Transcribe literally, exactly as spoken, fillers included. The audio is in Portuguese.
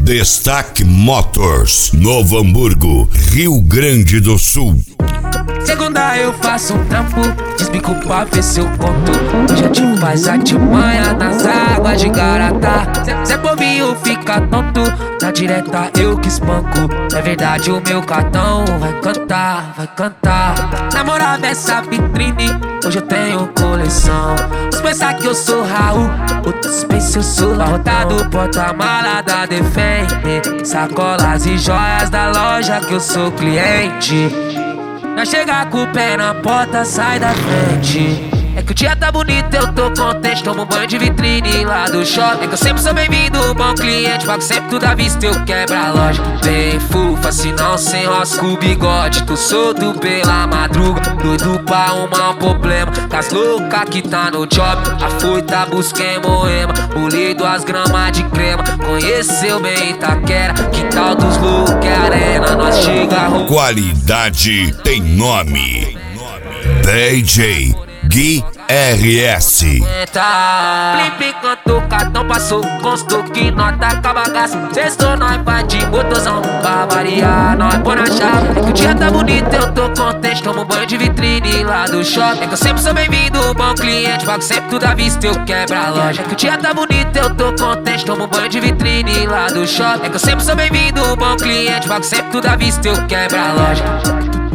Destaque Motors, Novo Hamburgo, Rio Grande do Sul. Segunda eu faço um trampo, desbico pra ver se eu conto. Hoje a gente faz artimanha nas águas de Garatá. Zé Povinho fica tonto, na direta eu que espanco. É verdade, o meu cartão vai cantar, vai cantar. Namorar dessa vitrine, hoje eu tenho coleção. Se pensar que eu sou Raul, outros pensam eu sou Lautado. Porta-mala da Defende, sacolas e joias da loja que eu sou cliente. Nós chegar com o pé na porta, sai da frente. É que o dia tá bonito, eu tô contente. Tomo um banho de vitrine lá do shopping. É que eu sempre sou bem-vindo, bom cliente. Pago sempre tudo à vista, eu quebro a loja. Bem fufa, se não sem rosca o bigode. Tô solto pela madruga, doido pra arrumar um problema. Cas louca que tá no job, a foita busca em Moema. Pulei duas gramas de crema, conheceu bem Itaquera. Quintal dos loucos é arena, nós chega a roupa. Qualidade tem nome. D J Gui R S. Flip enquanto o cartão passou, constou que nota com a bagaça. Sextou, nós vai de motorzão, pra variar, nós põe na chave. É que o dia tá bonito, eu tô contente. Tomo um banho de vitrine lá do shopping. É que eu sempre sou bem-vindo, bom cliente. Pago sempre tudo à vista, eu quebro a loja. É que o dia tá bonito, eu tô contente. Tomo um banho de vitrine lá do shopping. É que eu sempre sou bem-vindo, bom cliente. Pago sempre tudo à vista, eu quebro a loja.